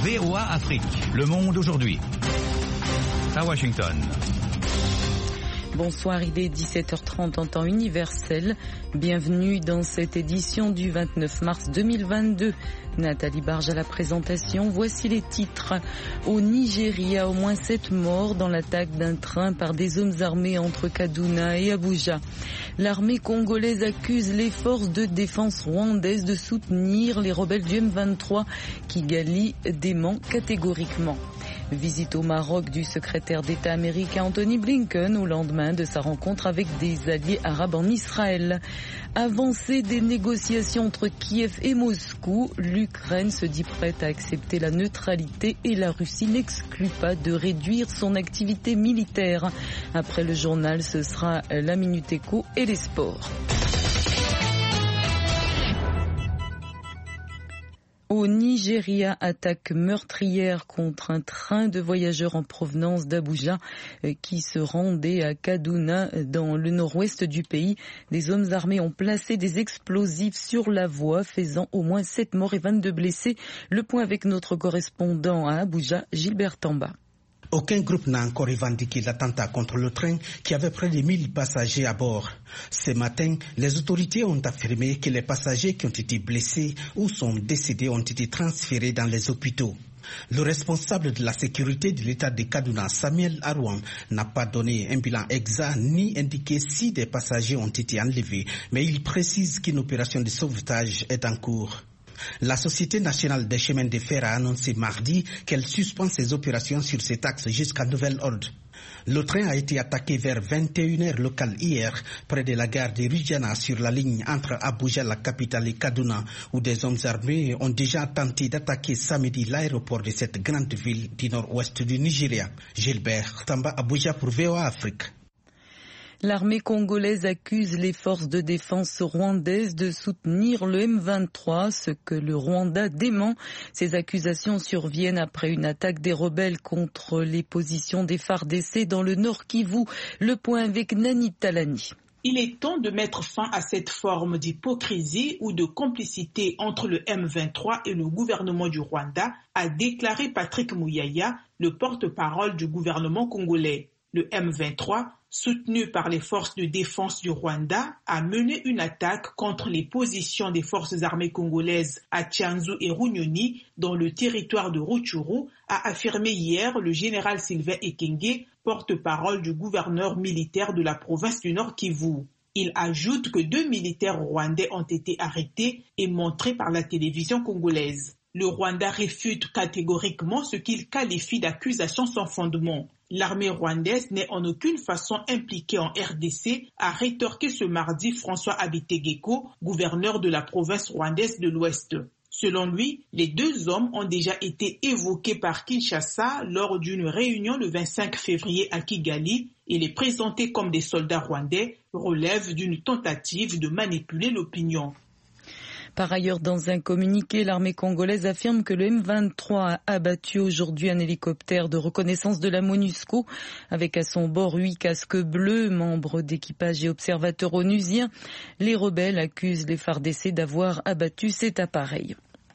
VOA Afrique, le monde aujourd'hui. À Washington. Bonsoir, il est 17h30 en temps universel. Bienvenue dans cette édition du 29 mars 2022. Nathalie Barge à la présentation. Voici les titres. Au Nigeria, au moins 7 morts dans l'attaque d'un train par des hommes armés entre Kaduna et Abuja. L'armée congolaise accuse les forces de défense rwandaises de soutenir les rebelles du M23 qui Kigali dément catégoriquement. Visite au Maroc du secrétaire d'État américain Anthony Blinken au lendemain de sa rencontre avec des alliés arabes en Israël. Avancée des négociations entre Kiev et Moscou, l'Ukraine se dit prête à accepter la neutralité et la Russie n'exclut pas de réduire son activité militaire. Après le journal, ce sera la Minute Éco et les sports. Au Nigeria, attaque meurtrière contre un train de voyageurs en provenance d'Abuja qui se rendait à Kaduna dans le nord-ouest du pays. Des hommes armés ont placé des explosifs sur la voie, faisant au moins 7 morts et 22 blessés. Le point avec notre correspondant à Abuja, Gilbert Tamba. Aucun groupe n'a encore revendiqué l'attentat contre le train qui avait près de 1000 passagers à bord. Ce matin, les autorités ont affirmé que les passagers qui ont été blessés ou sont décédés ont été transférés dans les hôpitaux. Le responsable de la sécurité de l'État de Kaduna, Samuel Arwan, n'a pas donné un bilan exact ni indiqué si des passagers ont été enlevés, mais il précise qu'une opération de sauvetage est en cours. La Société nationale des chemins de fer a annoncé mardi qu'elle suspend ses opérations sur cet axe jusqu'à nouvel ordre. Le train a été attaqué vers 21h locale hier, près de la gare de Rijana sur la ligne entre Abuja, la capitale, et Kaduna, où des hommes armés ont déjà tenté d'attaquer samedi l'aéroport de cette grande ville du nord-ouest du Nigeria. Gilbert Tamba, Abuja pour VOA Afrique. L'armée congolaise accuse les forces de défense rwandaises de soutenir le M23, ce que le Rwanda dément. Ces accusations surviennent après une attaque des rebelles contre les positions des FARDC dans le Nord Kivu. Le point avec Nani Talani. Il est temps de mettre fin à cette forme d'hypocrisie ou de complicité entre le M23 et le gouvernement du Rwanda, a déclaré Patrick Muyaya, le porte-parole du gouvernement congolais. Le M23, soutenu par les forces de défense du Rwanda, a mené une attaque contre les positions des forces armées congolaises à Tchanzu et Runyoni dans le territoire de Rutshuru, a affirmé hier le général Sylvain Ekenge, porte-parole du gouverneur militaire de la province du Nord Kivu. Il ajoute que 2 militaires rwandais ont été arrêtés et montrés par la télévision congolaise. Le Rwanda réfute catégoriquement ce qu'il qualifie d'accusations sans fondement. L'armée rwandaise n'est en aucune façon impliquée en RDC, a rétorqué ce mardi François Habitegeko, gouverneur de la province rwandaise de l'Ouest. Selon lui, les 2 hommes ont déjà été évoqués par Kinshasa lors d'une réunion le 25 février à Kigali et les présenter comme des soldats rwandais relève d'une tentative de manipuler l'opinion. Par ailleurs, dans un communiqué, l'armée congolaise affirme que le M23 a abattu aujourd'hui un hélicoptère de reconnaissance de la MONUSCO avec à son bord 8 casques bleus, membres d'équipage et observateurs onusiens. Les rebelles accusent les FARDC d'avoir abattu cet appareil.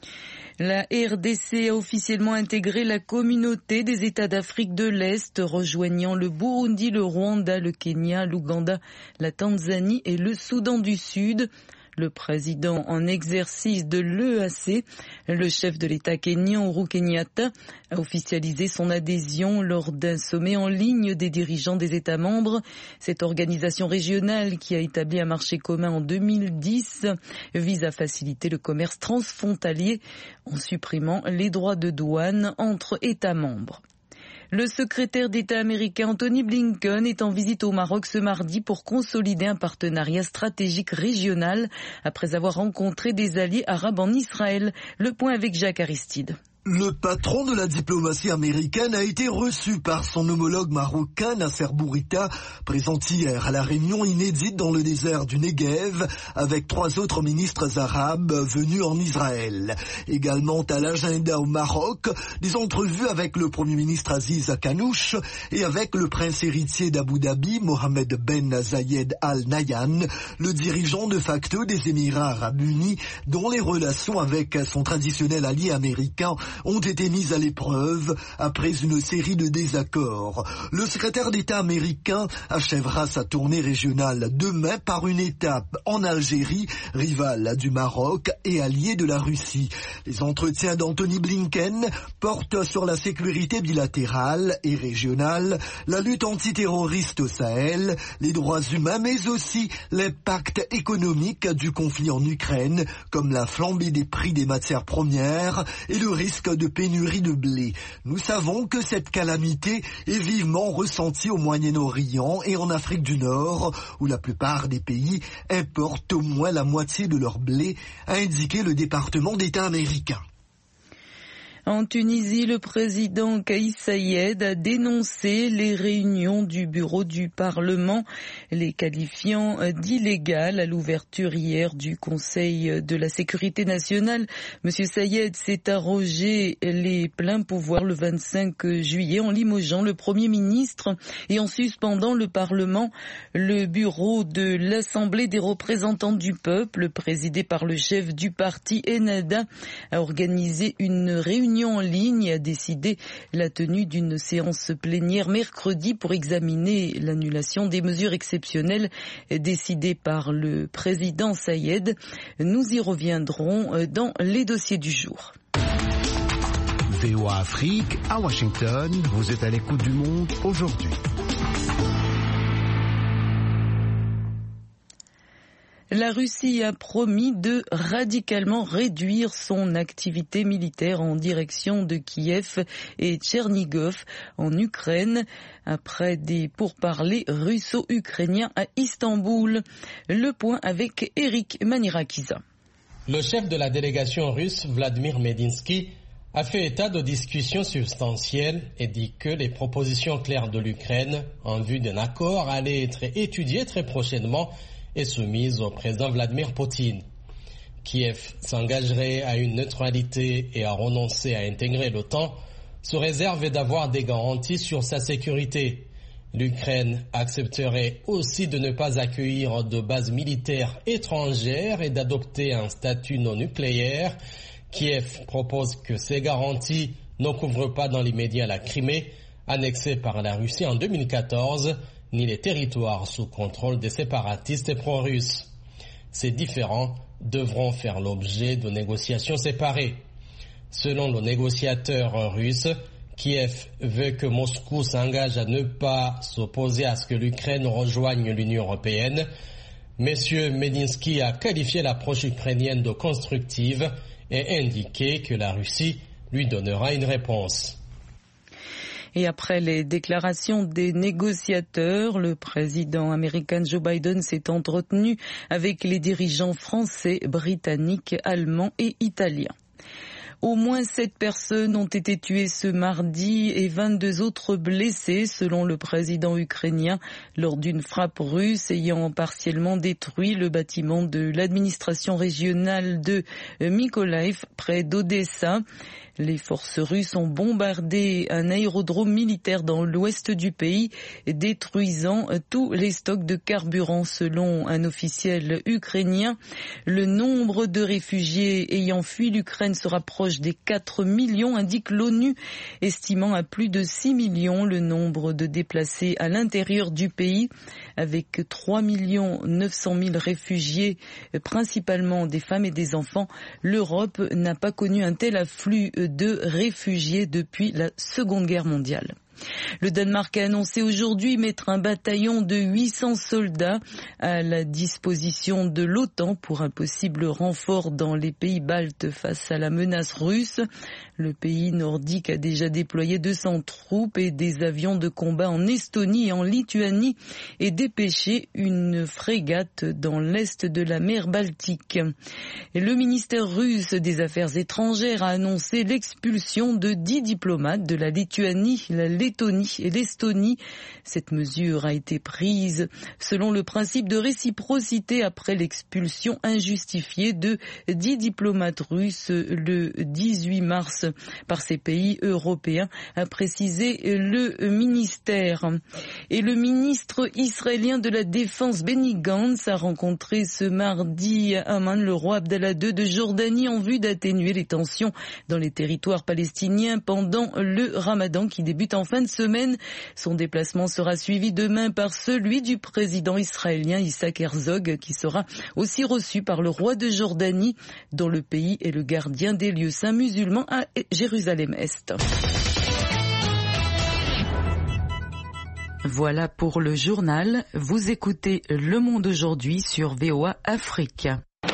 La RDC a officiellement intégré la communauté des États d'Afrique de l'Est, rejoignant le Burundi, le Rwanda, le Kenya, l'Ouganda, la Tanzanie et le Soudan du Sud. Le président en exercice de l'EAC, le chef de l'État kényan Uhuru Kenyatta, a officialisé son adhésion lors d'un sommet en ligne des dirigeants des États membres. Cette organisation régionale qui a établi un marché commun en 2010 vise à faciliter le commerce transfrontalier en supprimant les droits de douane entre États membres. Le secrétaire d'État américain Anthony Blinken est en visite au Maroc ce mardi pour consolider un partenariat stratégique régional après avoir rencontré des alliés arabes en Israël. Le point avec Jacques Aristide. Le patron de la diplomatie américaine a été reçu par son homologue marocain Nasser Bourita, présent hier à la réunion inédite dans le désert du Negev avec 3 autres ministres arabes venus en Israël. Également à l'agenda au Maroc, des entrevues avec le premier ministre Aziz Kanouch et avec le prince héritier d'Abu Dhabi, Mohamed Ben Zayed Al Nahyan, le dirigeant de facto des Émirats arabes unis, dont les relations avec son traditionnel allié américain ont été mises à l'épreuve après une série de désaccords. Le secrétaire d'État américain achèvera sa tournée régionale demain par une étape en Algérie, rivale du Maroc et allié de la Russie. Les entretiens d'Anthony Blinken portent sur la sécurité bilatérale et régionale, la lutte antiterroriste au Sahel, les droits humains, mais aussi l'impact économique du conflit en Ukraine, comme la flambée des prix des matières premières et le risque de pénurie de blé. Nous savons que cette calamité est vivement ressentie au Moyen-Orient et en Afrique du Nord, où la plupart des pays importent au moins la moitié de leur blé, a indiqué le département d'État américain. En Tunisie, le président Kais Saied a dénoncé les réunions du bureau du Parlement, les qualifiant d'illégales à l'ouverture hier du Conseil de la sécurité nationale. Monsieur Saied s'est arrogé les pleins pouvoirs le 25 juillet en limogeant le Premier ministre et en suspendant le Parlement. Le bureau de l'Assemblée des représentants du peuple, présidé par le chef du parti Ennahda, a organisé une réunion en ligne et a décidé la tenue d'une séance plénière mercredi pour examiner l'annulation des mesures exceptionnelles décidées par le président Saied. Nous y reviendrons dans les dossiers du jour. VOA Afrique à Washington, vous êtes à l'écoute du monde aujourd'hui. La Russie a promis de radicalement réduire son activité militaire en direction de Kiev et Tchernigov en Ukraine après des pourparlers russo-ukrainiens à Istanbul. Le point avec Eric Manirakiza. Le chef de la délégation russe, Vladimir Medinsky, a fait état de discussions substantielles et dit que les propositions claires de l'Ukraine en vue d'un accord allaient être étudiées très prochainement et soumise au président Vladimir Poutine. Kiev s'engagerait à une neutralité et à renoncer à intégrer l'OTAN sous réserve d'avoir des garanties sur sa sécurité. L'Ukraine accepterait aussi de ne pas accueillir de bases militaires étrangères et d'adopter un statut non nucléaire. Kiev propose que ces garanties ne couvrent pas dans l'immédiat la Crimée, annexée par la Russie en 2014, ni les territoires sous contrôle des séparatistes pro-russes. Ces différends devront faire l'objet de négociations séparées. Selon le négociateur russe, Kiev veut que Moscou s'engage à ne pas s'opposer à ce que l'Ukraine rejoigne l'Union européenne. Monsieur Medinsky a qualifié l'approche ukrainienne de constructive et indiqué que la Russie lui donnera une réponse. Et après les déclarations des négociateurs, le président américain Joe Biden s'est entretenu avec les dirigeants français, britanniques, allemands et italiens. Au moins 7 personnes ont été tuées ce mardi et 22 autres blessées selon le président ukrainien lors d'une frappe russe ayant partiellement détruit le bâtiment de l'administration régionale de Mykolaiv près d'Odessa. Les forces russes ont bombardé un aérodrome militaire dans l'ouest du pays, détruisant tous les stocks de carburant selon un officiel ukrainien. Le nombre de réfugiés ayant fui l'Ukraine se rapproche des 4 millions, indique l'ONU, estimant à plus de 6 millions le nombre de déplacés à l'intérieur du pays, avec 3 900 000 réfugiés, principalement des femmes et des enfants. L'Europe n'a pas connu un tel afflux de réfugiés depuis la Seconde Guerre mondiale. Le Danemark a annoncé aujourd'hui mettre un bataillon de 800 soldats à la disposition de l'OTAN pour un possible renfort dans les pays baltes face à la menace russe. Le pays nordique a déjà déployé 200 troupes et des avions de combat en Estonie et en Lituanie et dépêché une frégate dans l'est de la mer Baltique. Et le ministère russe des Affaires étrangères a annoncé l'expulsion de 10 diplomates de la Lituanie, la Lettonie Lettonie et l'Estonie. Cette mesure a été prise selon le principe de réciprocité après l'expulsion injustifiée de 10 diplomates russes le 18 mars par ces pays européens, a précisé le ministère. Et le ministre israélien de la Défense Benny Gantz a rencontré ce mardi à Amman le roi Abdallah II de Jordanie en vue d'atténuer les tensions dans les territoires palestiniens pendant le Ramadan qui débute en fin de semaine. Son déplacement sera suivi demain par celui du président israélien Isaac Herzog qui sera aussi reçu par le roi de Jordanie dont le pays est le gardien des lieux saints musulmans à Jérusalem-Est. Voilà pour le journal. Vous écoutez Le Monde aujourd'hui sur VOA Afrique.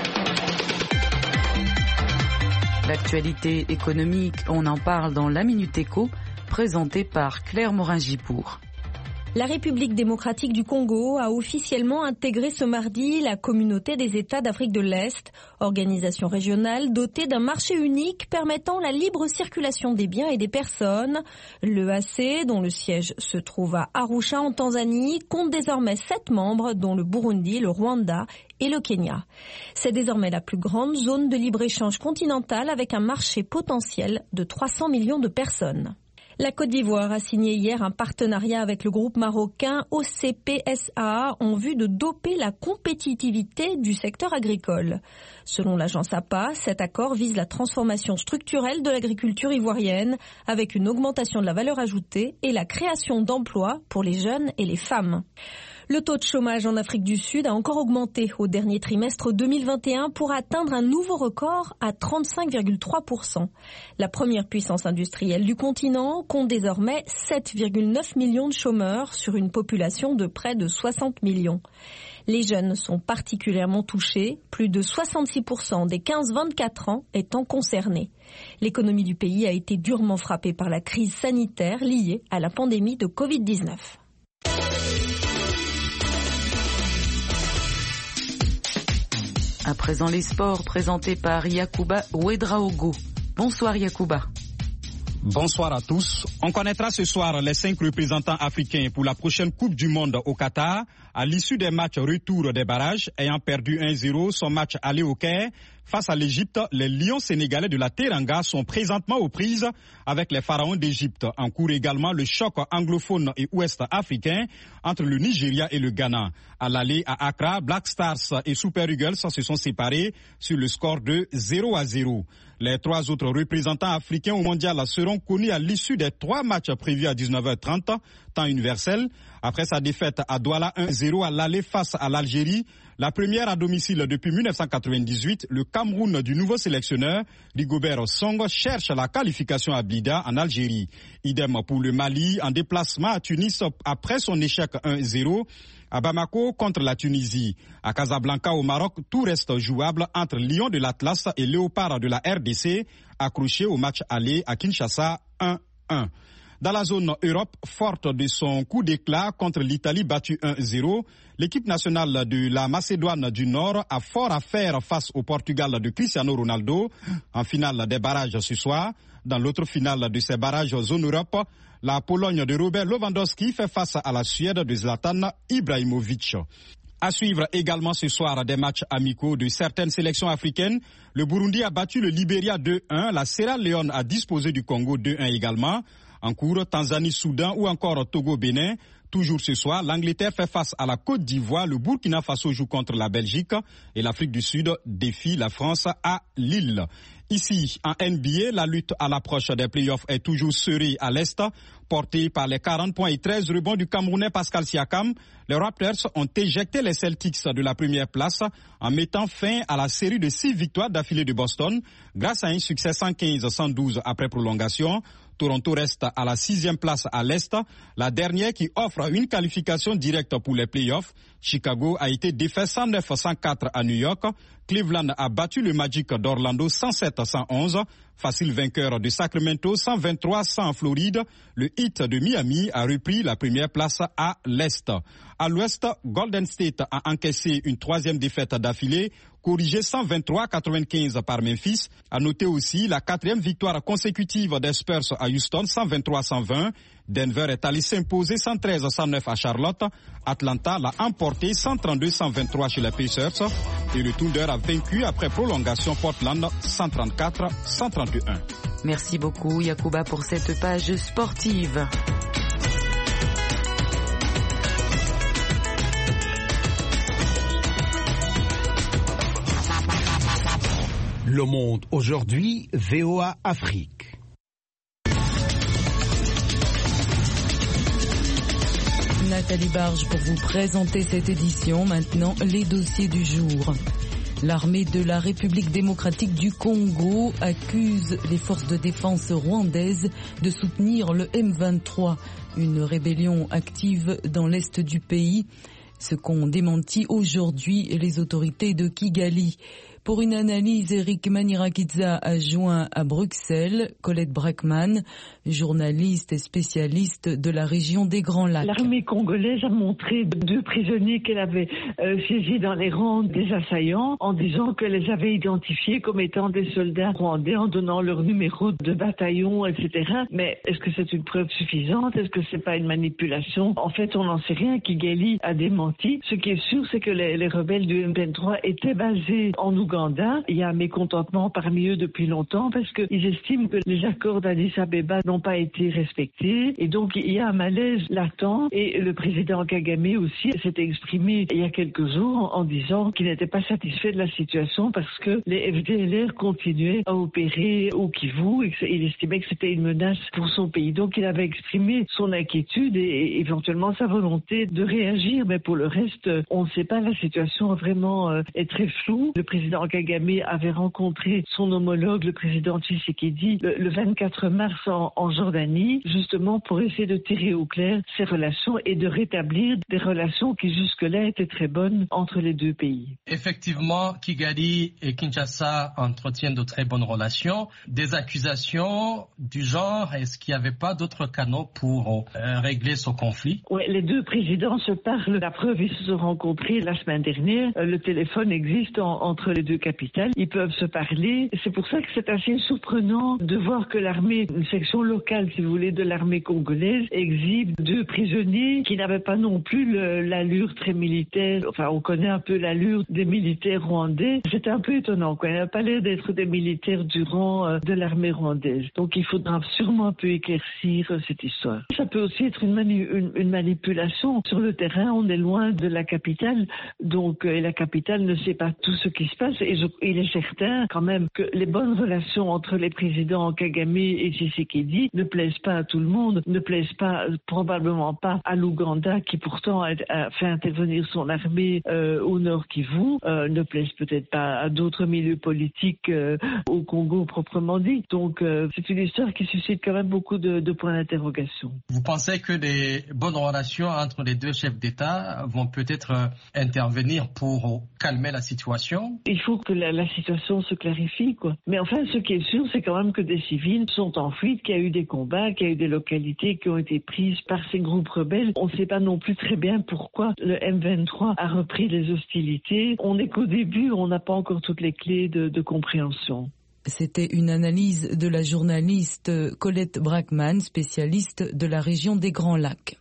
L'actualité économique, on en parle dans la Minute Éco, présentée par Claire Morin-Gipour. La République démocratique du Congo a officiellement intégré ce mardi la communauté des États d'Afrique de l'Est, organisation régionale dotée d'un marché unique permettant la libre circulation des biens et des personnes. L'EAC, dont le siège se trouve à Arusha en Tanzanie, compte désormais 7 membres, dont le Burundi, le Rwanda et le Kenya. C'est désormais la plus grande zone de libre-échange continentale avec un marché potentiel de 300 millions de personnes. La Côte d'Ivoire a signé hier un partenariat avec le groupe marocain OCPSA en vue de doper la compétitivité du secteur agricole. Selon l'agence APA, cet accord vise la transformation structurelle de l'agriculture ivoirienne avec une augmentation de la valeur ajoutée et la création d'emplois pour les jeunes et les femmes. Le taux de chômage en Afrique du Sud a encore augmenté au dernier trimestre 2021 pour atteindre un nouveau record à 35,3%. La première puissance industrielle du continent compte désormais 7,9 millions de chômeurs sur une population de près de 60 millions. Les jeunes sont particulièrement touchés, plus de 66% des 15-24 ans étant concernés. L'économie du pays a été durement frappée par la crise sanitaire liée à la pandémie de Covid-19. À présent les sports présentés par Yacouba Ouedraogo. Bonsoir Yacouba. Bonsoir à tous. On connaîtra ce soir les 5 représentants africains pour la prochaine Coupe du Monde au Qatar. À l'issue des matchs retour des barrages, ayant perdu 1-0 son match aller au Caire, face à l'Égypte, les Lions sénégalais de la Teranga sont présentement aux prises avec les Pharaons d'Égypte. En cours également le choc anglophone et ouest-africain entre le Nigeria et le Ghana. À l'aller à Accra, Black Stars et Super Eagles se sont séparés sur le score de 0-0. Les 3 autres représentants africains au mondial seront connus à l'issue des 3 matchs prévus à 19h30, temps universel. Après sa défaite à Douala 1-0 à l'aller face à l'Algérie, la première à domicile depuis 1998, le Cameroun du nouveau sélectionneur, Rigobert Song, cherche la qualification à Blida en Algérie. Idem pour le Mali en déplacement à Tunis après son échec 1-0. À Bamako contre la Tunisie. À Casablanca au Maroc, tout reste jouable entre Lion de l'Atlas et Léopard de la RDC, accrochés au match aller à Kinshasa 1-1. Dans la zone Europe, forte de son coup d'éclat contre l'Italie battue 1-0, l'équipe nationale de la Macédoine du Nord a fort à faire face au Portugal de Cristiano Ronaldo en finale des barrages ce soir. Dans l'autre finale de ces barrages zone Europe, la Pologne de Robert Lewandowski fait face à la Suède de Zlatan Ibrahimovic. À suivre également ce soir des matchs amicaux de certaines sélections africaines. Le Burundi a battu le Libéria 2-1, la Sierra Leone a disposé du Congo 2-1 également. En cours, Tanzanie-Soudan ou encore Togo-Bénin. Toujours ce soir, l'Angleterre fait face à la Côte d'Ivoire, le Burkina Faso joue contre la Belgique et l'Afrique du Sud défie la France à Lille. Ici, en NBA, la lutte à l'approche des playoffs est toujours serrée à l'Est. Portée par les 40 points et 13 rebonds du Camerounais Pascal Siakam, les Raptors ont éjecté les Celtics de la première place en mettant fin à la série de 6 victoires d'affilée de Boston grâce à un succès 115-112 après prolongation. Toronto reste à la 6e place à l'Est, la dernière qui offre une qualification directe pour les playoffs. Chicago a été défait 109-104 à New York. Cleveland a battu le Magic d'Orlando 107-111. Facile vainqueur de Sacramento 123-100 en Floride. Le Heat de Miami a repris la première place à l'Est. À l'Ouest, Golden State a encaissé une troisième défaite d'affilée, corrigée 123-95 par Memphis. À noter aussi la quatrième victoire consécutive des Spurs à Houston 123-120. Denver est allé s'imposer 113-109 à Charlotte. Atlanta l'a emporté 132-123 chez les Pacers. Et le Thunder a vaincu après prolongation Portland 134-131. Merci beaucoup Yacouba pour cette page sportive. Le Monde aujourd'hui, VOA Afrique. Nathalie Barge pour vous présenter cette édition. Maintenant, les dossiers du jour. L'armée de la République démocratique du Congo accuse les forces de défense rwandaises de soutenir le M23, une rébellion active dans l'est du pays, ce qu'ont démenti aujourd'hui les autorités de Kigali. Pour une analyse, Eric Manirakidza a joint à Bruxelles Colette Brackman, journaliste et spécialiste de la région des Grands Lacs. L'armée congolaise a montré 2 prisonniers qu'elle avait saisis dans les rangs des assaillants en disant qu'elle les avait identifiés comme étant des soldats rwandais en donnant leur numéro de bataillon, etc. Mais est-ce que c'est une preuve suffisante? Est-ce que c'est pas une manipulation? En fait, on n'en sait rien. Kigali a démenti. Ce qui est sûr, c'est que les rebelles du M23 étaient basés en Ouganda. Il y a un mécontentement parmi eux depuis longtemps parce qu'ils estiment que les accords d'Addis Abeba n'ont pas été respectés et donc il y a un malaise latent et le président Kagame aussi s'était exprimé il y a quelques jours en disant qu'il n'était pas satisfait de la situation parce que les FDLR continuaient à opérer au Kivu et qu'il estimait que c'était une menace pour son pays. Donc il avait exprimé son inquiétude et éventuellement sa volonté de réagir, mais pour le reste, on ne sait pas, la situation vraiment est très floue. Le président Kagame avait rencontré son homologue, le président Tshisekedi, le 24 mars en Jordanie, justement pour essayer de tirer au clair ces relations et de rétablir des relations qui jusque-là étaient très bonnes entre les deux pays. Effectivement, Kigali et Kinshasa entretiennent de très bonnes relations. Des accusations du genre, est-ce qu'il n'y avait pas d'autres canaux pour régler ce conflit? Oui, les deux présidents se parlent. La preuve, ils se sont rencontrés la semaine dernière. Le téléphone existe entre les deux capitales. Ils peuvent se parler. C'est pour ça que c'est assez surprenant de voir que l'armée, une section locale, si vous voulez, de l'armée congolaise, exhibe deux prisonniers qui n'avaient pas non plus l'allure très militaire. Enfin, on connaît un peu l'allure des militaires rwandais. C'est un peu étonnant, quoi. Il n'a pas l'air d'être des militaires du rang de l'armée rwandaise. Donc, il faudra sûrement un peu éclaircir cette histoire. Ça peut aussi être une manipulation. Sur le terrain, on est loin de la capitale, donc et la capitale ne sait pas tout ce qui se passe. Et il est certain quand même que les bonnes relations entre les présidents Kagame et Tshisekedi ne plaisent pas à tout le monde, ne plaisent pas, probablement pas à l'Ouganda qui pourtant a fait intervenir son armée au nord Kivu, ne plaisent peut-être pas à d'autres milieux politiques au Congo proprement dit. Donc c'est une histoire qui suscite quand même beaucoup de points d'interrogation. Vous pensez que les bonnes relations entre les deux chefs d'État vont peut-être intervenir pour calmer la situation? Il faut que la situation se clarifie, quoi. Mais enfin, ce qui est sûr, c'est quand même que des civils sont en fuite, qu'il y a eu des combats, qu'il y a eu des localités qui ont été prises par ces groupes rebelles. On ne sait pas non plus très bien pourquoi le M23 a repris les hostilités. On n'est qu'au début, on n'a pas encore toutes les clés de compréhension. C'était une analyse de la journaliste Colette Brackman, spécialiste de la région des Grands Lacs.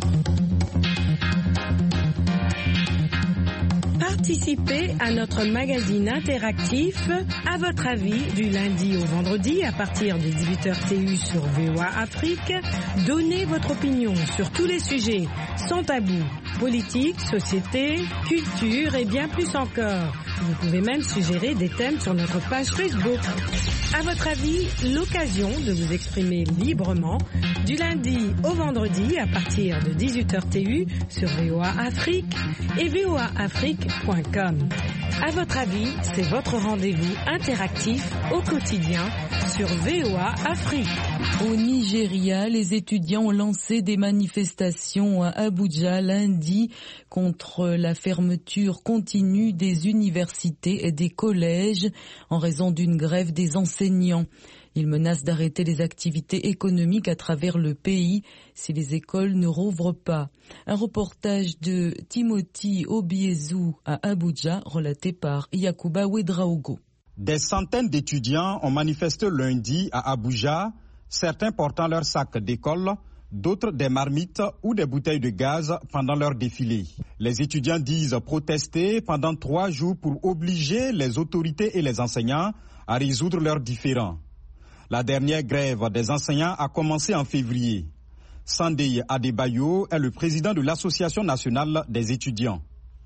Participez à notre magazine interactif À votre avis du lundi au vendredi à partir de 18h TU sur VOA Afrique. Donnez votre opinion sur tous les sujets sans tabou, politique, société, culture et bien plus encore. Vous pouvez même suggérer des thèmes sur notre page Facebook. À votre avis, l'occasion de vous exprimer librement du lundi au vendredi à partir de 18h TU sur VOA Afrique et voaafrique.com. À votre avis, c'est votre rendez-vous interactif au quotidien sur VOA Afrique. Au Nigeria, les étudiants ont lancé des manifestations à Abuja lundi contre la fermeture continue des universités et des collèges en raison d'une grève des enseignants. Ils menacent d'arrêter les activités économiques à travers le pays si les écoles ne rouvrent pas. Un reportage de Timothy Obiezu à Abuja, relaté par Yakuba Ouedraogo. Des centaines d'étudiants ont manifesté lundi à Abuja, certains portant leurs sacs d'école, d'autres des marmites ou des bouteilles de gaz pendant leur défilé. Les étudiants disent protester pendant 3 jours pour obliger les autorités et les enseignants à résoudre leurs différends. La dernière grève des enseignants a commencé en février. Sunday Adebayo est le président de l'Association nationale des étudiants.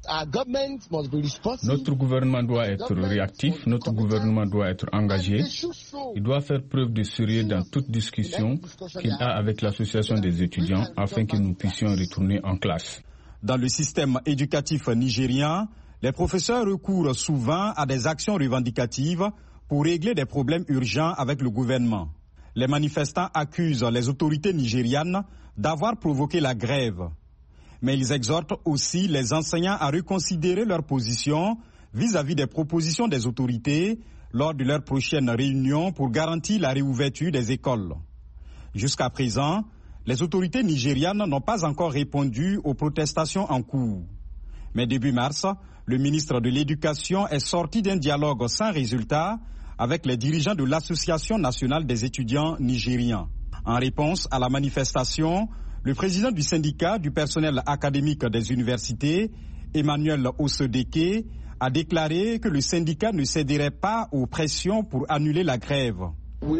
Notre gouvernement doit être réactif, notre gouvernement doit être engagé. Il doit faire preuve de sérieux dans toute discussion qu'il a avec l'association des étudiants afin que nous puissions retourner en classe. Dans le système éducatif nigérien, les professeurs recourent souvent à des actions revendicatives pour régler des problèmes urgents avec le gouvernement. Les manifestants accusent les autorités nigérianes d'avoir provoqué la grève. Mais ils exhortent aussi les enseignants à reconsidérer leur position vis-à-vis des propositions des autorités lors de leur prochaine réunion pour garantir la réouverture des écoles. Jusqu'à présent, les autorités nigérianes n'ont pas encore répondu aux protestations en cours. Mais début mars, le ministre de l'Éducation est sorti d'un dialogue sans résultat avec les dirigeants de l'Association nationale des étudiants nigériens. En réponse à la manifestation, le président du syndicat du personnel académique des universités, Emmanuel Osodeke, a déclaré que le syndicat ne céderait pas aux pressions pour annuler la grève. Nous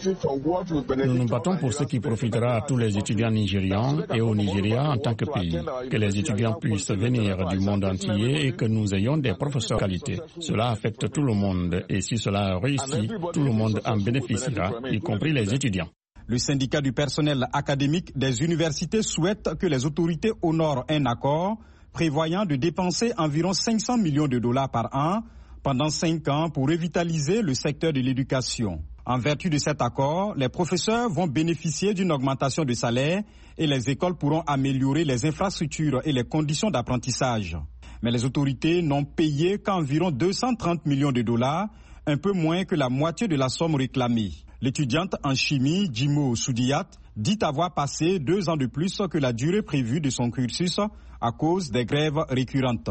nous battons pour ce qui profitera à tous les étudiants nigérians et au Nigeria en tant que pays. Que les étudiants puissent venir du monde entier et que nous ayons des professeurs de qualité. Cela affecte tout le monde et si cela réussit, tout le monde en bénéficiera, y compris les étudiants. Le syndicat du personnel académique des universités souhaite que les autorités honorent un accord prévoyant de dépenser environ 500 millions de dollars par an pendant 5 ans pour revitaliser le secteur de l'éducation. En vertu de cet accord, les professeurs vont bénéficier d'une augmentation de salaire et les écoles pourront améliorer les infrastructures et les conditions d'apprentissage. Mais les autorités n'ont payé qu'environ 230 millions de dollars, un peu moins que la moitié de la somme réclamée. L'étudiante en chimie, Jimo Soudiyat, dit avoir passé 2 ans de plus que la durée prévue de son cursus à cause des grèves récurrentes.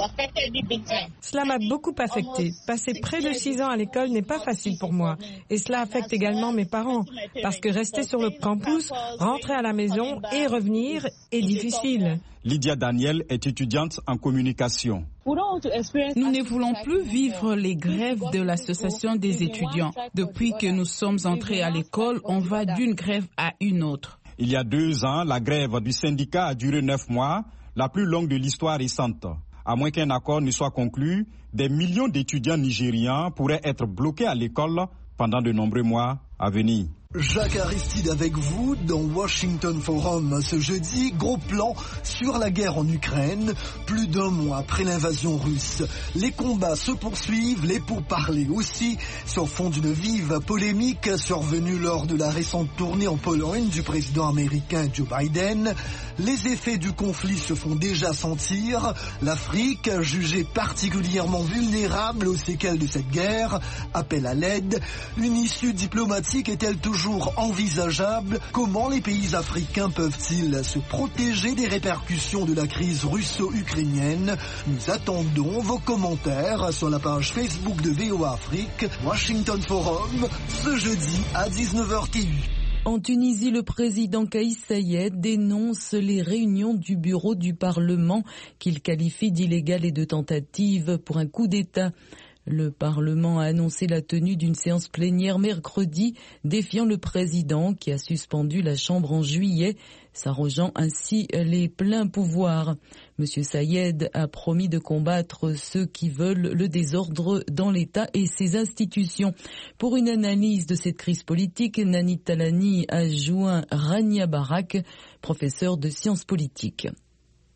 Cela m'a beaucoup affecté. Passer près de 6 ans à l'école n'est pas facile pour moi. Et cela affecte également mes parents. Parce que rester sur le campus, rentrer à la maison et revenir est difficile. Lydia Daniel est étudiante en communication. Nous ne voulons plus vivre les grèves de l'association des étudiants. Depuis que nous sommes entrés à l'école, on va d'une grève à une autre. Il y a 2 ans, la grève du syndicat a duré 9 mois, la plus longue de l'histoire récente. À moins qu'un accord ne soit conclu, des millions d'étudiants nigérians pourraient être bloqués à l'école pendant de nombreux mois à venir. Jacques Aristide avec vous dans Washington Forum ce jeudi. Gros plan sur la guerre en Ukraine. Plus d'1 mois après l'invasion russe, les combats se poursuivent, les pourparlers aussi, sur fond d'une vive polémique survenue lors de la récente tournée en Pologne du président américain Joe Biden. Les effets du conflit se font déjà sentir. L'Afrique, jugée particulièrement vulnérable aux séquelles de cette guerre, appelle à l'aide. Une issue diplomatique est-elle toujours envisageable? Comment les pays africains peuvent-ils se protéger des répercussions de la crise russo-ukrainienne? Nous attendons vos commentaires sur la page Facebook de VOA Afrique, Washington Forum, ce jeudi à 19h TU. En Tunisie, le président Kais Saied dénonce les réunions du bureau du Parlement qu'il qualifie d'illégales et de tentatives pour un coup d'État. Le Parlement a annoncé la tenue d'une séance plénière mercredi, défiant le président qui a suspendu la Chambre en juillet, s'arrogeant ainsi les pleins pouvoirs. Monsieur Saied a promis de combattre ceux qui veulent le désordre dans l'État et ses institutions. Pour une analyse de cette crise politique, Nani Talani a joint Rania Barak, professeur de sciences politiques.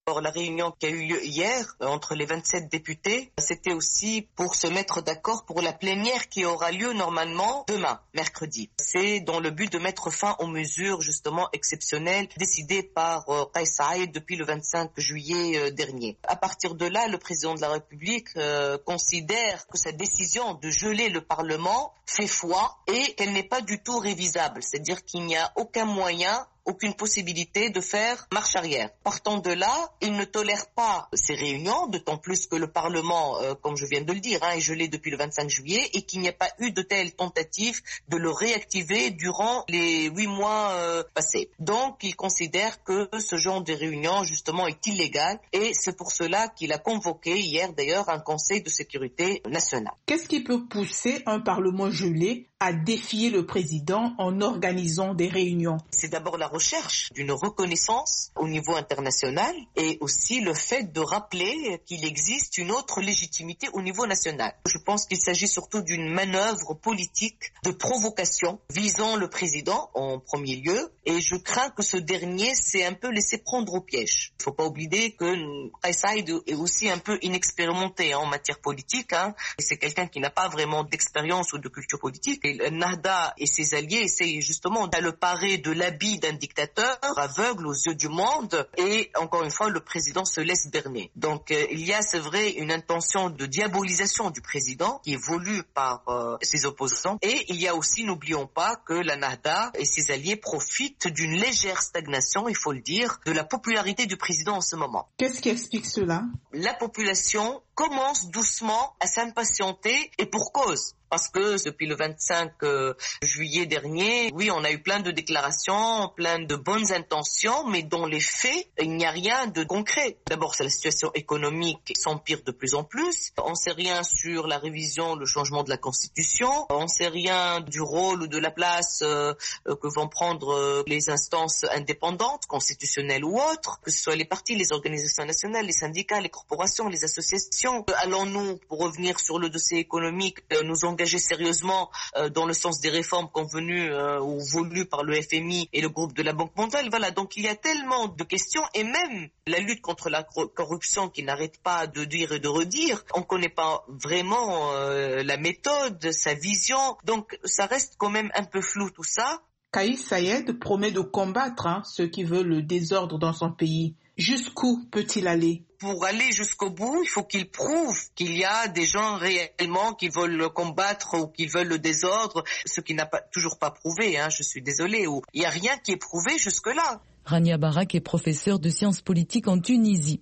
Or, la réunion qui a eu lieu hier entre les 27 députés, c'était aussi pour se mettre d'accord pour la plénière qui aura lieu normalement demain, mercredi. C'est dans le but de mettre fin aux mesures justement exceptionnelles décidées par Kais Saied depuis le 25 juillet dernier. À partir de là, le président de la République considère que sa décision de geler le Parlement fait foi et qu'elle n'est pas du tout révisable. C'est-à-dire qu'il n'y a aucun moyen, aucune possibilité de faire marche arrière. Partant de là, il ne tolère pas ces réunions, d'autant plus que le Parlement, comme je viens de le dire, est gelé depuis le 25 juillet et qu'il n'y a pas eu de telle tentative de le réactiver durant les 8 mois passés. Donc, il considère que ce genre de réunion, justement, est illégal et c'est pour cela qu'il a convoqué hier, d'ailleurs, un Conseil de sécurité nationale. Qu'est-ce qui peut pousser un Parlement gelé à défier le président en organisant des réunions? C'est d'abord la recherche d'une reconnaissance au niveau international et aussi le fait de rappeler qu'il existe une autre légitimité au niveau national. Je pense qu'il s'agit surtout d'une manœuvre politique de provocation visant le président en premier lieu et je crains que ce dernier s'est un peu laissé prendre au piège. Il ne faut pas oublier que Kais Saied est aussi un peu inexpérimenté en matière politique et c'est quelqu'un qui n'a pas vraiment d'expérience ou de culture politique. Et Nahda et ses alliés essayent justement de le parer de l'habit d'un dictateur aveugle aux yeux du monde et encore une fois le président se laisse berner. Donc il y a, c'est vrai, une intention de diabolisation du président qui est voulue par ses opposants et il y a aussi, n'oublions pas, que la Nahda et ses alliés profitent d'une légère stagnation, il faut le dire, de la popularité du président en ce moment. Qu'est-ce qui explique cela? La population commence doucement à s'impatienter et pour cause. Parce que depuis le 25 juillet dernier, oui, on a eu plein de déclarations, plein de bonnes intentions, mais dans les faits, il n'y a rien de concret. D'abord, c'est la situation économique qui s'empire de plus en plus. On ne sait rien sur la révision, le changement de la Constitution. On ne sait rien du rôle ou de la place que vont prendre les instances indépendantes, constitutionnelles ou autres, que ce soit les partis, les organisations nationales, les syndicats, les corporations, les associations. Allons-nous, pour revenir sur le dossier économique, nous engager sérieusement dans le sens des réformes convenues ou voulues par le FMI et le groupe de la Banque mondiale. Voilà, donc il y a tellement de questions et même la lutte contre la corruption qui n'arrête pas de dire et de redire. On ne connaît pas vraiment la méthode, sa vision, donc ça reste quand même un peu flou tout ça. Kais Saied promet de combattre ceux qui veulent le désordre dans son pays. Jusqu'où peut-il aller? Pour aller jusqu'au bout, il faut qu'il prouve qu'il y a des gens réellement qui veulent le combattre ou qui veulent le désordre, ce qui n'a toujours pas prouvé, je suis désolée. Il n'y a rien qui est prouvé jusque-là. Rania Barak est professeur de sciences politiques en Tunisie.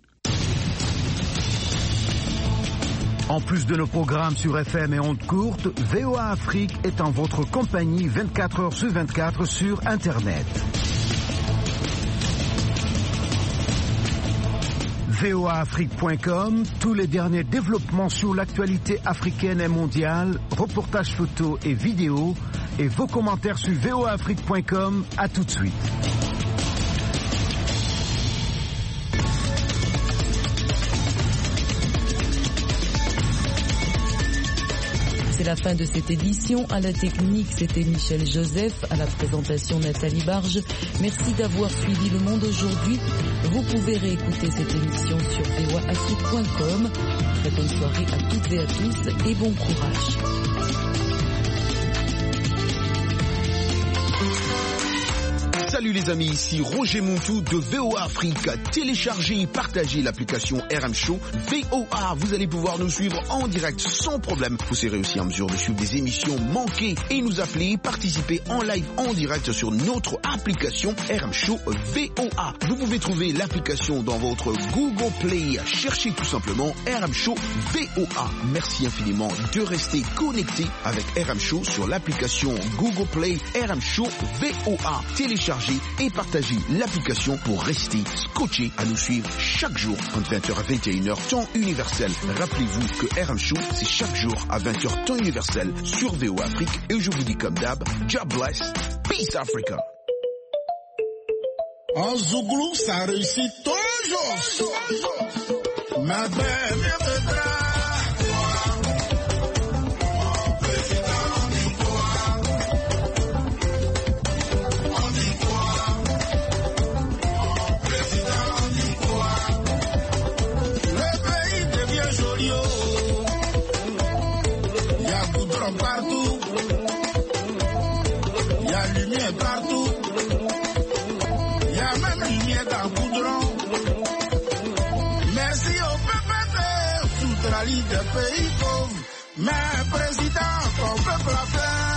En plus de nos programmes sur FM et ondes courtes, VOA Afrique est en votre compagnie 24 heures sur 24 sur Internet. voaafrique.com, tous les derniers développements sur l'actualité africaine et mondiale, reportages photos et vidéos, et vos commentaires sur voaafrique.com. À tout de suite. C'est la fin de cette édition. À la technique, c'était Michel Joseph. À la présentation, Nathalie Barge. Merci d'avoir suivi Le Monde aujourd'hui. Vous pouvez réécouter cette émission sur voaafrique.com. Très bonne soirée à toutes et à tous et bon courage. Salut les amis, ici Roger Montou de VOA Afrique. Téléchargez et partagez l'application RM Show VOA. Vous allez pouvoir nous suivre en direct sans problème. Vous serez aussi en mesure de suivre des émissions manquées et nous appeler, participer en live en direct sur notre application RM Show VOA. Vous pouvez trouver l'application dans votre Google Play. Cherchez tout simplement RM Show VOA. Merci infiniment de rester connecté avec RM Show sur l'application Google Play RM Show VOA. Téléchargez et partagez l'application pour rester scotché à nous suivre chaque jour entre 20h à 21h temps universel. Rappelez-vous que RM Show c'est chaque jour à 20h temps universel sur VOA Afrique et je vous dis comme d'hab, God bless, peace Africa. En Zouglou, ça réussit toujours. Ma belle, Mali des pays pauvres. Mais président, ton peuple a faim.